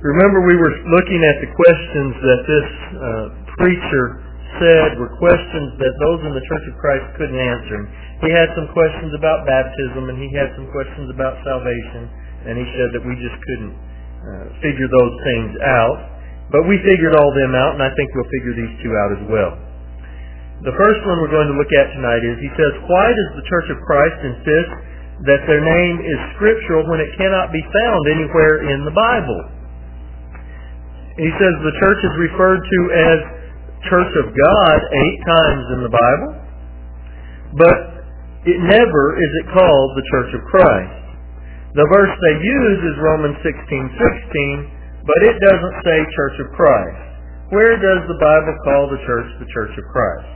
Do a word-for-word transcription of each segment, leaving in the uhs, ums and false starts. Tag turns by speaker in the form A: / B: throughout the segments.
A: Remember, we were looking at the questions that this uh, preacher said were questions that those in the Church of Christ couldn't answer. He had some questions about baptism, and he had some questions about salvation, and he said that we just couldn't uh, figure those things out. But we figured all them out, and I think we'll figure these two out as well. The first one we're going to look at tonight is, he says, why does the Church of Christ insist that their name is scriptural when it cannot be found anywhere in the Bible? He says the church is referred to as Church of God eight times in the Bible, but it never is it called the Church of Christ. The verse they use is Romans sixteen sixteen, but it doesn't say Church of Christ. Where does the Bible call the church the Church of Christ?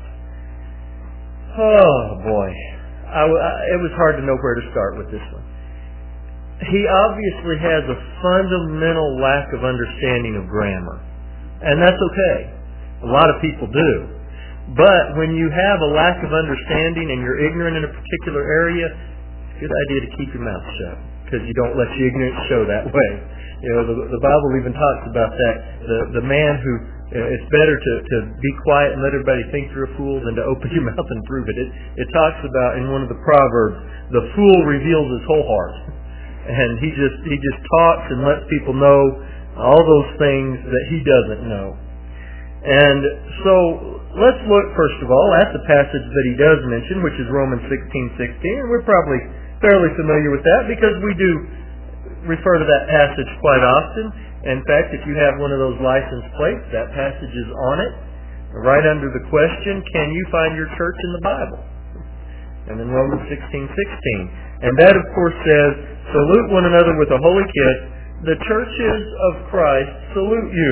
A: Oh boy, I, I, it was hard to know where to start with this one. He obviously has a fundamental lack of understanding of grammar. And that's okay. A lot of people do. But when you have a lack of understanding and you're ignorant in a particular area, it's a good idea to keep your mouth shut, because you don't let your ignorance show that way. You know, the, the Bible even talks about that. The, the man who, uh, it's better to, to be quiet and let everybody think you're a fool than to open your mouth and prove it. It, it talks about in one of the Proverbs, the fool reveals his whole heart. And he just he just talks and lets people know all those things that he doesn't know. And so let's look first of all at the passage that he does mention, which is Romans sixteen sixteen. And we're probably fairly familiar with that because we do refer to that passage quite often. In fact, if you have one of those license plates, that passage is on it, right under the question, can you find your church in the Bible? And then Romans sixteen sixteen. And that, of course, says, salute one another with a holy kiss. The churches of Christ salute you.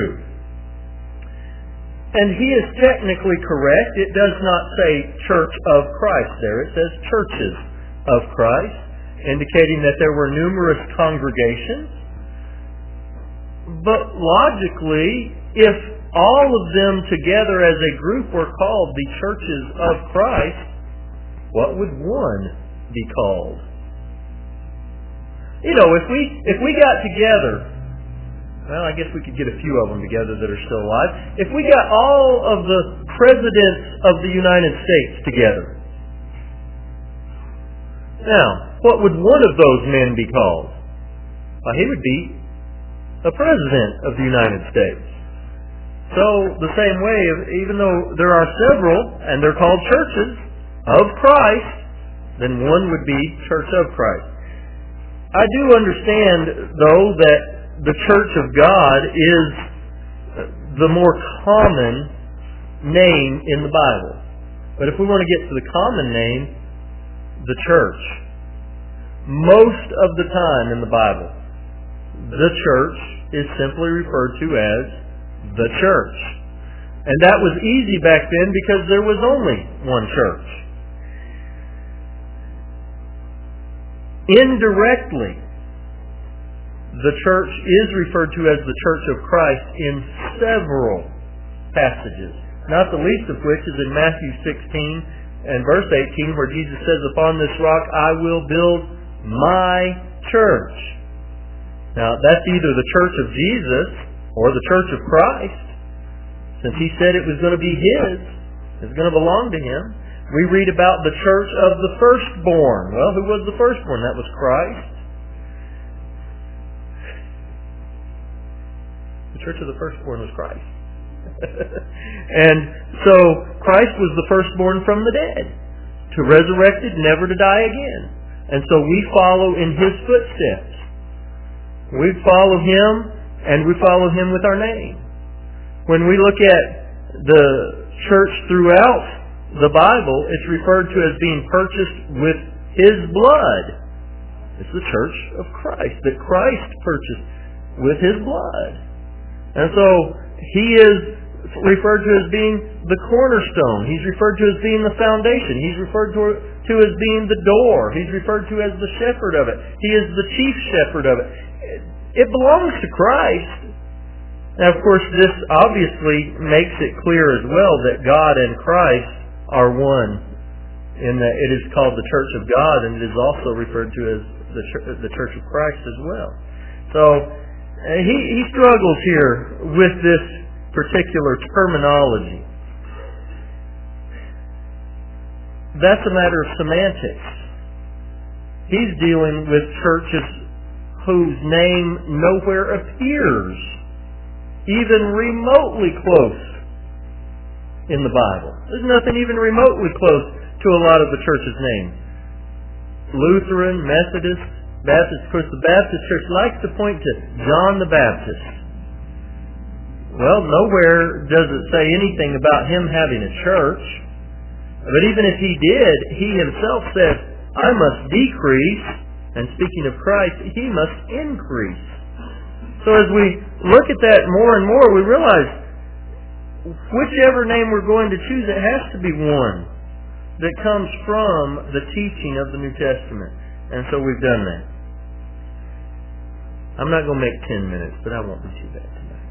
A: And he is technically correct. It does not say Church of Christ there. It says churches of Christ, indicating that there were numerous congregations. But logically, if all of them together as a group were called the churches of Christ, what would one be called? You know, if we if we got together, well, I guess we could get a few of them together that are still alive. If we got all of the presidents of the United States together, now, what would one of those men be called? Well, he would be a president of the United States. So, the same way, even though there are several, and they're called churches of Christ, then one would be Church of Christ. I do understand, though, that the Church of God is the more common name in the Bible. But if we want to get to the common name, the church. Most of the time in the Bible, the church is simply referred to as the church. And that was easy back then because there was only one church. Indirectly, the church is referred to as the Church of Christ in several passages, not the least of which is in Matthew sixteen and verse eighteen, where Jesus says, upon this rock I will build my church. Now, that's either the church of Jesus or the church of Christ, since he said it was going to be his, it's going to belong to him. We read about the church of the firstborn. Well, who was the firstborn? That was Christ. The church of the firstborn was Christ. And so Christ was the firstborn from the dead, to resurrected, never to die again. And so we follow in his footsteps. We follow him, and we follow him with our name. When we look at the church throughout the Bible, it's referred to as being purchased with his blood. It's the church of Christ, that Christ purchased with his blood. And so he is referred to as being the cornerstone. He's referred to as being the foundation. He's referred to, to as being the door. He's referred to as the shepherd of it. He is the chief shepherd of it. It belongs to Christ. Now, of course, this obviously makes it clear as well that God and Christ are one, in that it is called the Church of God, and it is also referred to as the, the Church of Christ as well. So, he, he struggles here with this particular terminology. That's a matter of semantics. He's dealing with churches whose name nowhere appears even remotely close in the Bible. There's nothing even remotely close to a lot of the church's names. Lutheran, Methodist, Baptist. Of course, the Baptist church likes to point to John the Baptist. Well, nowhere does it say anything about him having a church. But even if he did, he himself said, I must decrease, and speaking of Christ, he must increase. So as we look at that more and more, we realize whichever name we're going to choose, it has to be one that comes from the teaching of the New Testament. And so we've done that. I'm not going to make ten minutes, but I won't be too bad tonight.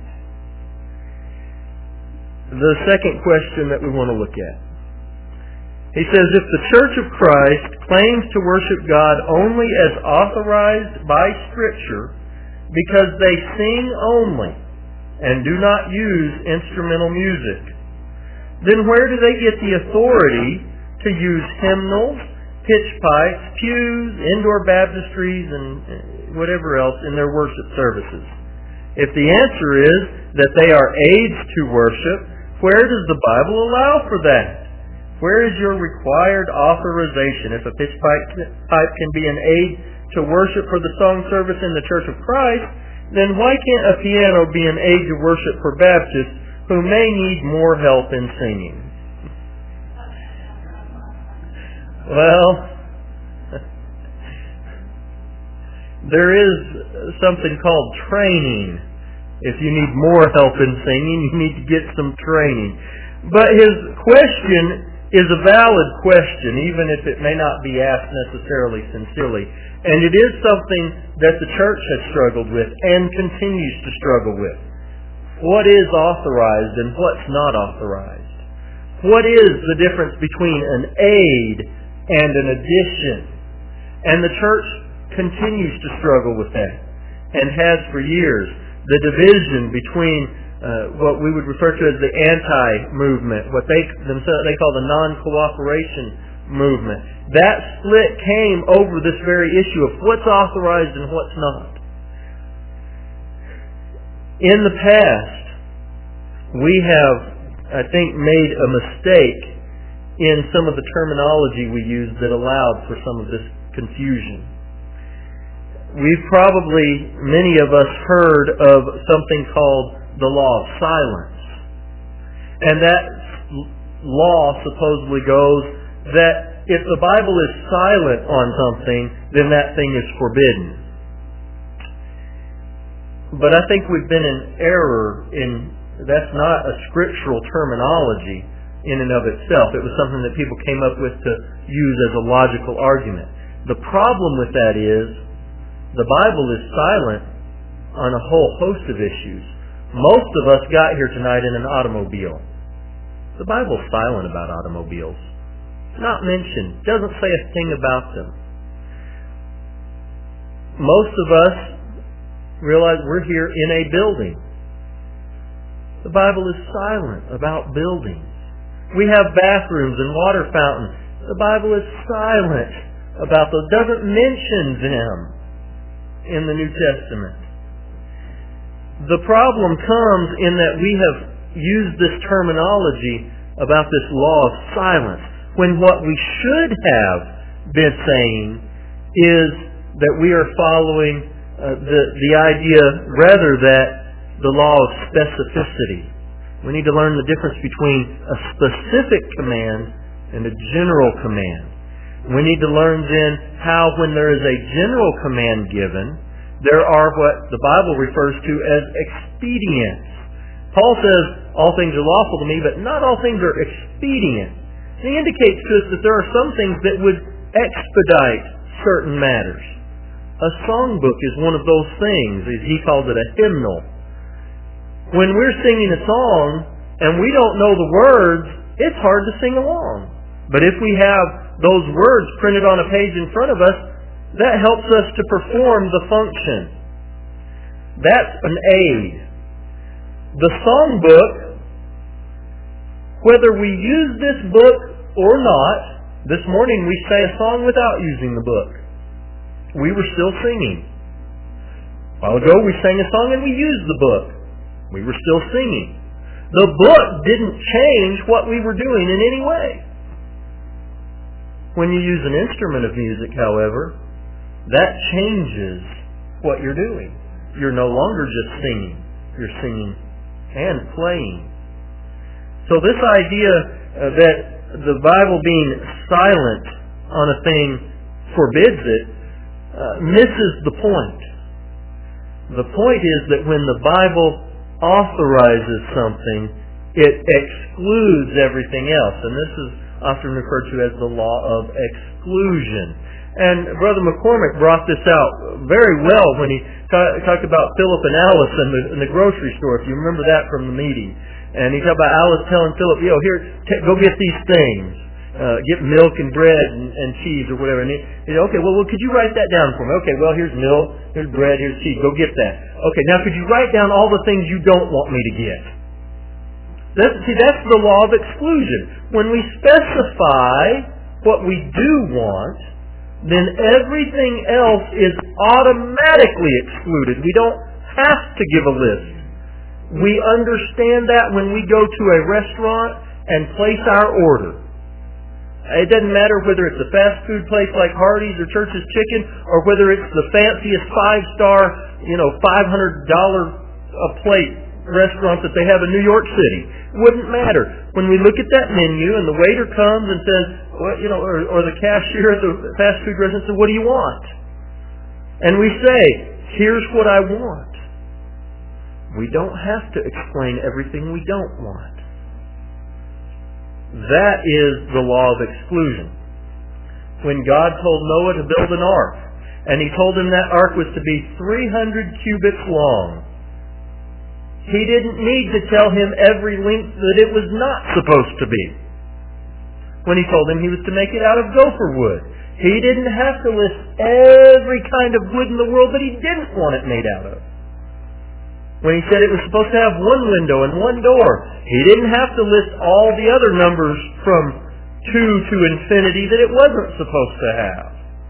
A: The second question that we want to look at. He says, if the Church of Christ claims to worship God only as authorized by Scripture because they sing only and do not use instrumental music, then where do they get the authority to use hymnals, pitch pipes, pews, indoor baptistries, and whatever else in their worship services? If the answer is that they are aids to worship, where does the Bible allow for that? Where is your required authorization? If a pitch pipe, pipe can be an aid to worship for the song service in the Church of Christ, then why can't a piano be an aid to worship for Baptists who may need more help in singing? Well, there is something called training. If you need more help in singing, you need to get some training. But his question is a valid question, even if it may not be asked necessarily sincerely. And it is something that the church has struggled with and continues to struggle with. What is authorized and what's not authorized? What is the difference between an aid and an addition? And the church continues to struggle with that and has for years. The division between Uh, what we would refer to as the anti-movement, what they themselves they call the non-cooperation movement. That split came over this very issue of what's authorized and what's not. In the past, we have, I think, made a mistake in some of the terminology we used that allowed for some of this confusion. We've probably, many of us, heard of something called the law of silence. And that law supposedly goes that if the Bible is silent on something, then that thing is forbidden. But I think we've been in error in, that's not a scriptural terminology in and of itself. It was something that people came up with to use as a logical argument. The problem with that is the Bible is silent on a whole host of issues. Most of us got here tonight in an automobile. The Bible's silent about automobiles. It's not mentioned. It doesn't say a thing about them. Most of us realize we're here in a building. The Bible is silent about buildings. We have bathrooms and water fountains. The Bible is silent about those. It doesn't mention them in the New Testament. The problem comes in that we have used this terminology about this law of silence, when what we should have been saying is that we are following uh, the, the idea rather that the law of specificity. We need to learn the difference between a specific command and a general command. We need to learn then how when there is a general command given, there are what the Bible refers to as expedients. Paul says, all things are lawful to me, but not all things are expedient. And he indicates to us that there are some things that would expedite certain matters. A songbook is one of those things. He calls it a hymnal. When we're singing a song and we don't know the words, it's hard to sing along. But if we have those words printed on a page in front of us, that helps us to perform the function. That's an aid. The songbook, whether we use this book or not, this morning we sang a song without using the book. We were still singing. A while ago we sang a song and we used the book. We were still singing. The book didn't change what we were doing in any way. When you use an instrument of music, however, that changes what you're doing. You're no longer just singing. You're singing and playing. So this idea uh, that the Bible being silent on a thing forbids it uh, misses the point. The point is that when the Bible authorizes something, it excludes everything else. And this is often referred to as the law of exclusion. And Brother McCormick brought this out very well when he ta- talked about Philip and Alice in the, in the grocery store, if you remember that from the meeting. And he talked about Alice telling Philip, yo, here, t- go get these things. Uh, get milk and bread and, and cheese or whatever. And he, he said, okay, well, well, could you write that down for me? Okay, well, here's milk, here's bread, here's cheese. Go get that. Okay, now could you write down all the things you don't want me to get? That's, see, that's the law of exclusion. When we specify what we do want, then everything else is automatically excluded. We don't have to give a list. We understand that when we go to a restaurant and place our order. It doesn't matter whether it's a fast food place like Hardee's or Church's Chicken, or whether it's the fanciest five-star, you know, five hundred dollars a plate restaurant that they have in New York City. Wouldn't matter. When we look at that menu and the waiter comes and says, well, you know, or, or the cashier at the fast food restaurant says, what do you want? And we say, here's what I want. We don't have to explain everything we don't want. That is the law of exclusion. When God told Noah to build an ark, and he told him that ark was to be three hundred cubits long, he didn't need to tell him every length that it was not supposed to be. When he told him he was to make it out of gopher wood, he didn't have to list every kind of wood in the world that he didn't want it made out of. When he said it was supposed to have one window and one door, he didn't have to list all the other numbers from two to infinity that it wasn't supposed to have.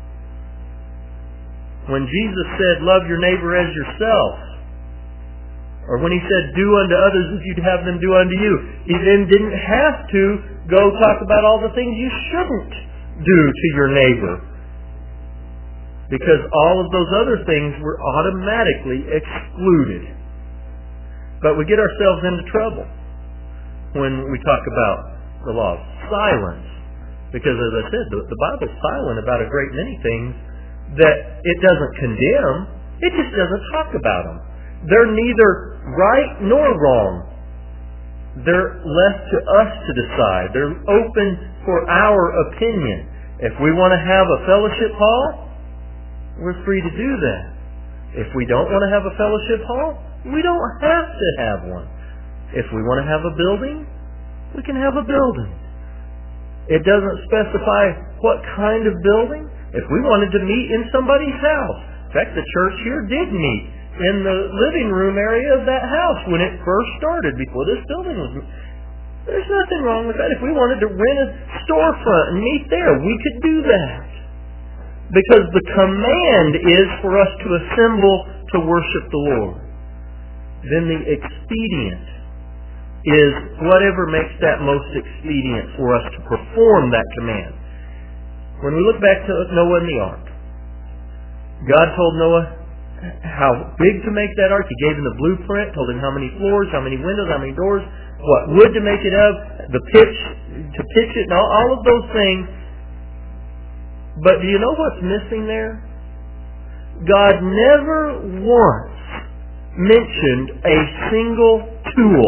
A: When Jesus said, love your neighbor as yourself, or when he said, do unto others as you'd have them do unto you, he then didn't have to go talk about all the things you shouldn't do to your neighbor, because all of those other things were automatically excluded. But we get ourselves into trouble when we talk about the law of silence. Because as I said, the, the Bible's silent about a great many things that it doesn't condemn. It just doesn't talk about them. They're neither right nor wrong. They're left to us to decide. They're open for our opinion. If we want to have a fellowship hall, we're free to do that. If we don't want to have a fellowship hall, we don't have to have one. If we want to have a building, we can have a building. It doesn't specify what kind of building. If we wanted to meet in somebody's house, in fact, the church here did meet in the living room area of that house when it first started, before this building was. There's nothing wrong with that. If we wanted to rent a storefront and meet there, we could do that. Because the command is for us to assemble to worship the Lord. Then the expedient is whatever makes that most expedient for us to perform that command. When we look back to Noah and the ark, God told Noah how big to make that ark. He gave him the blueprint, told him how many floors, how many windows, how many doors, what wood to make it of, the pitch, to pitch it, and all, all of those things. But do you know what's missing there? God never once mentioned a single tool.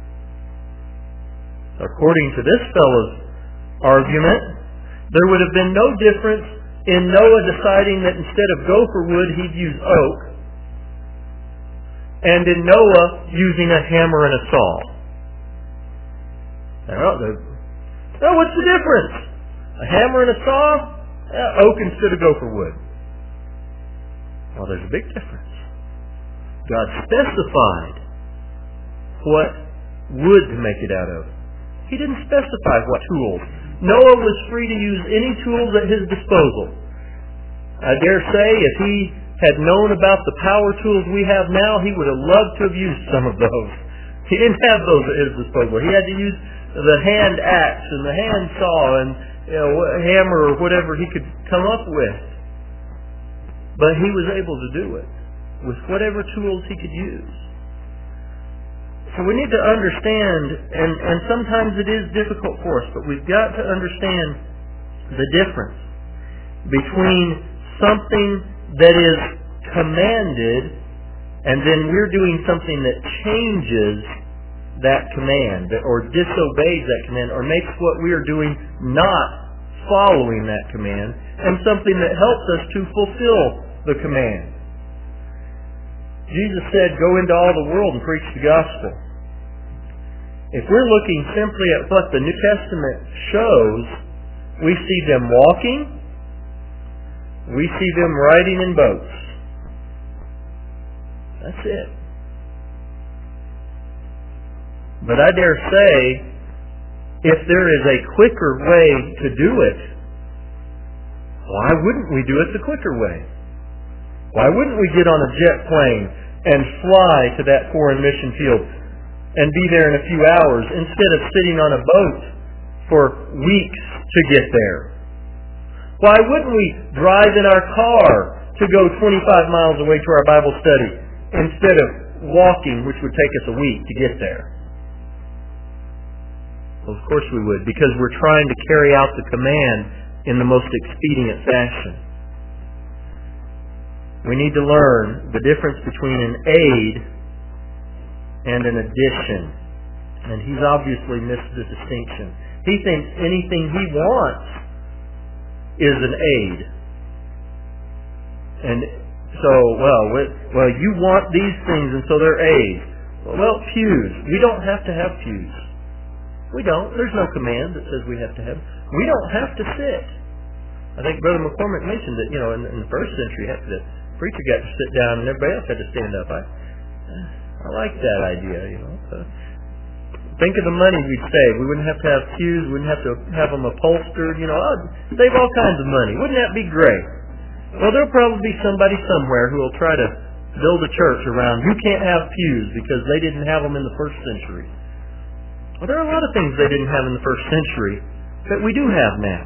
A: According to this fellow's argument, there would have been no difference in Noah deciding that instead of gopher wood he'd use oak, and in Noah using a hammer and a saw. Now, now what's the difference? A hammer and a saw? Uh, oak instead of gopher wood. Well, there's a big difference. God specified what wood to make it out of. He didn't specify what tools. Noah was free to use any tools at his disposal. I dare say if he had known about the power tools we have now, he would have loved to have used some of those. He didn't have those at his disposal. He had to use the hand axe and the hand saw and you know, hammer or whatever he could come up with. But he was able to do it with whatever tools he could use. So we need to understand, and, and sometimes it is difficult for us, but we've got to understand the difference between something that is commanded and then we're doing something that changes that command or disobeys that command or makes what we are doing not following that command, and something that helps us to fulfill the command. Jesus said, go into all the world and preach the gospel. If we're looking simply at what the New Testament shows, we see them walking, we see them riding in boats. That's it. But I dare say, if there is a quicker way to do it, why wouldn't we do it the quicker way? Why wouldn't we get on a jet plane and fly to that foreign mission field and be there in a few hours instead of sitting on a boat for weeks to get there? Why wouldn't we drive in our car to go twenty-five miles away to our Bible study instead of walking, which would take us a week to get there? Well, of course we would, because we're trying to carry out the command in the most expedient fashion. We need to learn the difference between an aid and an addition. And he's obviously missed the distinction. He thinks anything he wants is an aid. And so, well, well, you want these things and so they're aids. Well, pews. We don't have to have pews. We don't. There's no command that says we have to have. We don't have to sit. I think Brother McCormick mentioned that, you know, in, in the first century, the preacher got to sit down and everybody else had to stand up. I, I like that idea, you know. So, think of the money we'd save. We wouldn't have to have pews. We wouldn't have to have them upholstered. You know, I'd save all kinds of money. Wouldn't that be great? Well, there'll probably be somebody somewhere who will try to build a church around, you can't have pews because they didn't have them in the first century. Well, there are a lot of things they didn't have in the first century that we do have now.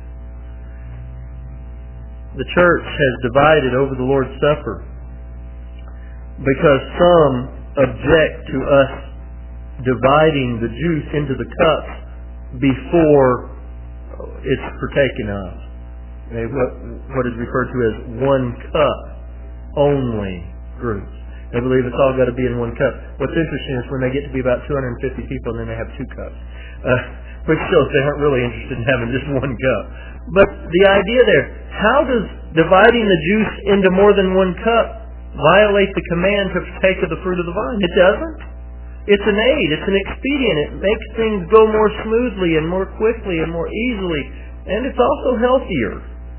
A: The church has divided over the Lord's Supper because some object to us dividing the juice into the cups before it's partaken of. What, what is referred to as one cup only groups. They believe it's all got to be in one cup. What's interesting is when they get to be about two hundred fifty people and then they have two cups. Uh, which shows they aren't really interested in having just one cup. But the idea there, how does dividing the juice into more than one cup violate the command to partake of the fruit of the vine? It doesn't. It's an aid. It's an expedient. It makes things go more smoothly and more quickly and more easily. And it's also healthier.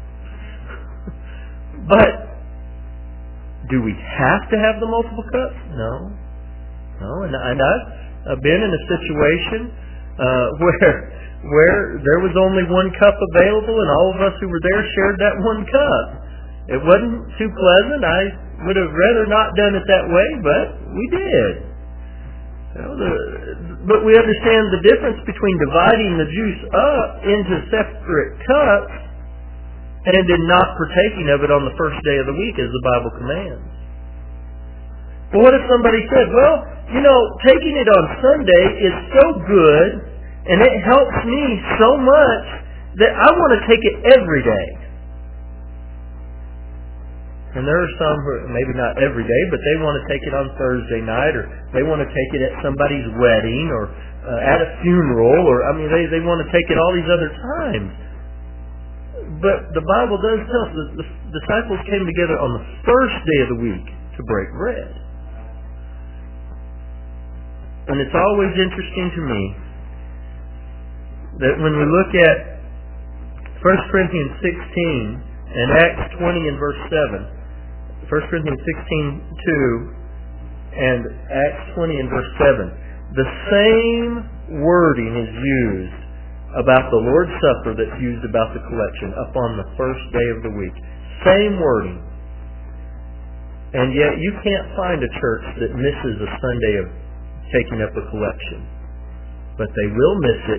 A: But do we have to have the multiple cups? No. No. And, and I've been in a situation uh, where where there was only one cup available and all of us who were there shared that one cup. It wasn't too pleasant. I would have rather not done it that way, but we did. You know, the, but we understand the difference between dividing the juice up into separate cups and then not partaking of it on the first day of the week as the Bible commands. But what if somebody said, well, you know, taking it on Sunday is so good and it helps me so much that I want to take it every day. And there are some who, maybe not every day, but they want to take it on Thursday night, or they want to take it at somebody's wedding, or uh, at a funeral, or, I mean, they, they want to take it all these other times. But the Bible does tell us that the disciples came together on the first day of the week to break bread. And it's always interesting to me that when we look at First Corinthians sixteen and Acts twenty and verse seven, First Corinthians sixteen two and Acts twenty and verse seven, the same wording is used about the Lord's Supper that's used about the collection upon the first day of the week. Same wording. And yet you can't find a church that misses a Sunday of taking up a collection. But they will miss it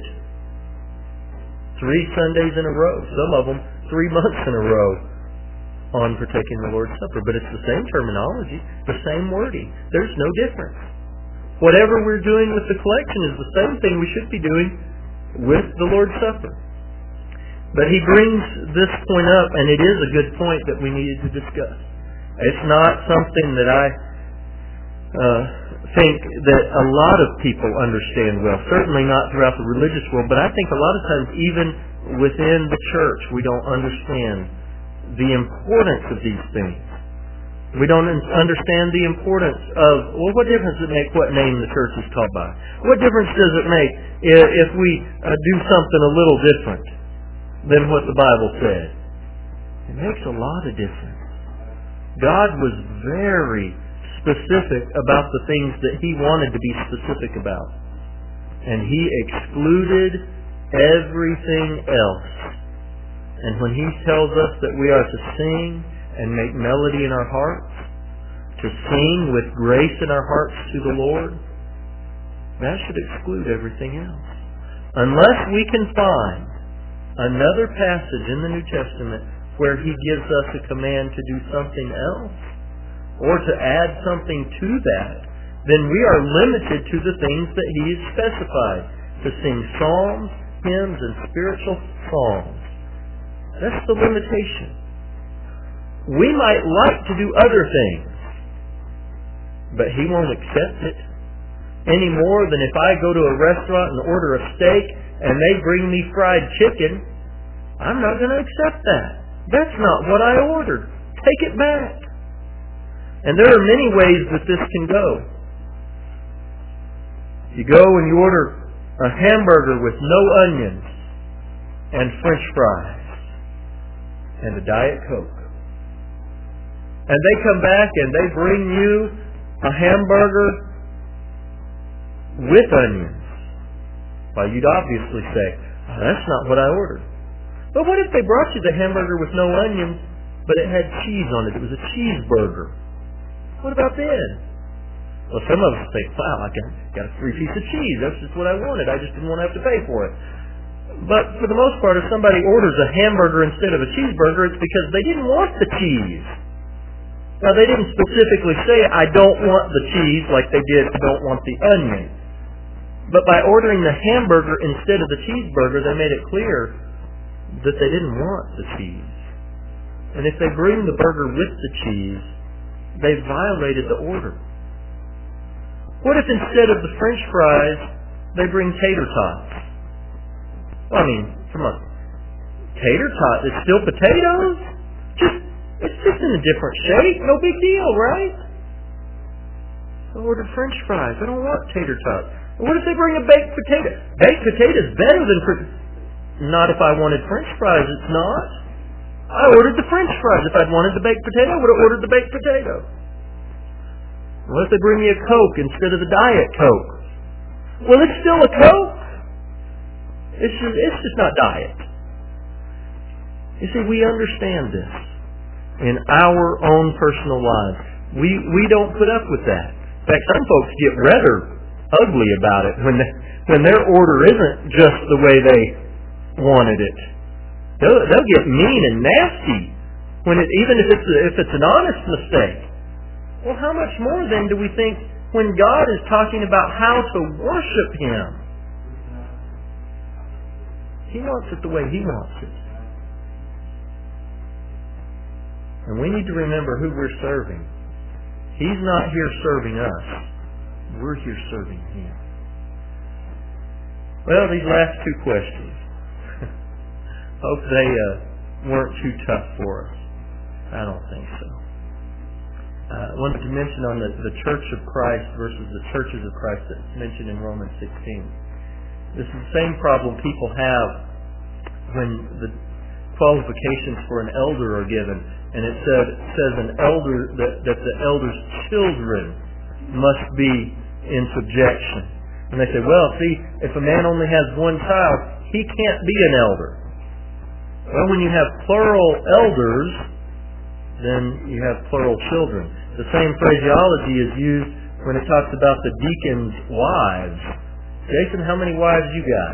A: three Sundays in a row. Some of them three months in a row on partaking the Lord's Supper. But it's the same terminology, the same wording. There's no difference. Whatever we're doing with the collection is the same thing we should be doing with the Lord's Supper. But he brings this point up, and it is a good point that we needed to discuss. It's not something that I uh, think that a lot of people understand well. Certainly not throughout the religious world, but I think a lot of times even within the church we don't understand the importance of these things. We don't understand the importance of, well, what difference does it make what name the church is called by? What difference does it make if we uh, do something a little different than what the Bible said? It makes a lot of difference. God was very specific about the things that he wanted to be specific about. And he excluded everything else. And when he tells us that we are to sing and make melody in our hearts, to sing with grace in our hearts to the Lord, that should exclude everything else. Unless we can find another passage in the New Testament where he gives us a command to do something else, or to add something to that, then we are limited to the things that he has specified, to sing psalms, hymns, and spiritual songs. That's the limitation. We might like to do other things, but he won't accept it any more than if I go to a restaurant and order a steak and they bring me fried chicken. I'm not going to accept that. That's not what I ordered. Take it back. And there are many ways that this can go. You go and you order a hamburger with no onions and French fries and a Diet Coke. And they come back and they bring you a hamburger with onions. Well, you'd obviously say, oh, that's not what I ordered. But what if they brought you the hamburger with no onions, but it had cheese on it? It was a cheeseburger. What about then? Well, some of us say, wow, I got, got a free piece of cheese. That's just what I wanted. I just didn't want to have to pay for it. But for the most part, if somebody orders a hamburger instead of a cheeseburger, it's because they didn't want the cheese. Now, they didn't specifically say, I don't want the cheese, like they did, I don't want the onion. But by ordering the hamburger instead of the cheeseburger, they made it clear that they didn't want the cheese. And if they bring the burger with the cheese, they violated the order. What if instead of the French fries, they bring tater tots? Well, I mean, come on. Tater tot is still potatoes? Just, it's just in a different shape. No big deal, right? I ordered French fries. I don't want tater tots. What if they bring a baked potato? Baked potato is better than... Fr- Not if I wanted French fries, it's not. I ordered the French fries. If I'd wanted the baked potato, I would have ordered the baked potato. What if they bring me a Coke instead of the Diet Coke? Well, it's still a Coke. It's just, it's just not Diet. You see, we understand this in our own personal lives. We we don't put up with that. In fact, some folks get rather ugly about it when they, when their order isn't just the way they wanted it. They'll, they'll get mean and nasty when it, even if it's a, if it's an honest mistake. Well, how much more then do we think when God is talking about how to worship Him? He wants it the way He wants it. And we need to remember who we're serving. He's not here serving us. We're here serving Him. Well, these last two questions. Hope they uh, weren't too tough for us. I don't think so. Uh, I wanted to mention on the, the Church of Christ versus the churches of Christ that's mentioned in Romans sixteen. This is the same problem people have when the qualifications for an elder are given. And it said, says an elder, that, that the elder's children must be in subjection. And they say, well, see, if a man only has one child, he can't be an elder. Well, when you have plural elders, then you have plural children. The same phraseology is used when it talks about the deacons' wives. Jason, how many wives you got?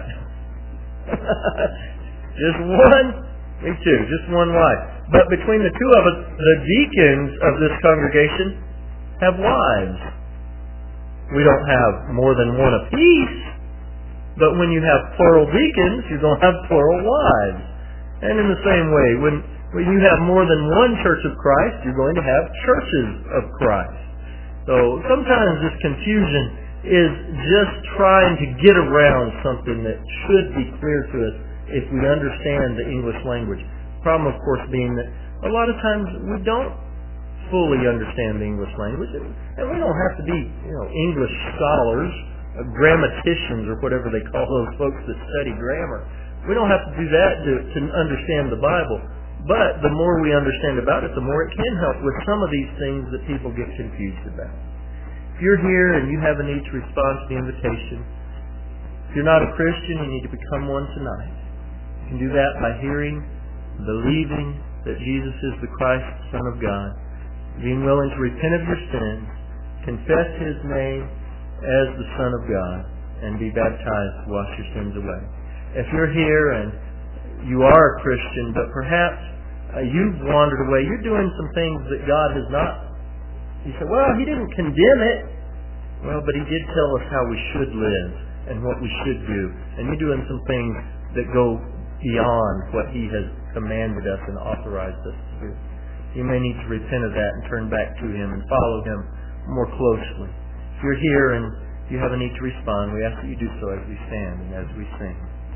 A: Just one? Me too, just one wife. But between the two of us, the deacons of this congregation have wives. We don't have more than one apiece, but when you have plural deacons, you're going to have plural wives. And in the same way, when, when you have more than one church of Christ, you're going to have churches of Christ. So sometimes this confusion is just trying to get around something that should be clear to us if we understand the English language. The problem, of course, being that a lot of times we don't fully understand the English language, and we don't have to be, you know, English scholars, uh, grammaticians, or whatever they call those folks that study grammar. We don't have to do that to, to understand the Bible. But the more we understand about it, the more it can help with some of these things that people get confused about. If you're here and you have a need to respond to the invitation, if you're not a Christian, you need to become one tonight. You can do that by hearing, believing that Jesus is the Christ, the Son of God, being willing to repent of your sins, confess His name as the Son of God, and be baptized to wash your sins away. If you're here and you are a Christian, but perhaps uh, you've wandered away, you're doing some things that God has not. You say, well, He didn't condemn it. Well, but He did tell us how we should live and what we should do. And you're doing some things that go beyond what He has commanded us and authorized us to do. You may need to repent of that and turn back to Him and follow Him more closely. If you're here and you have a need to respond, we ask that you do so as we stand and as we sing.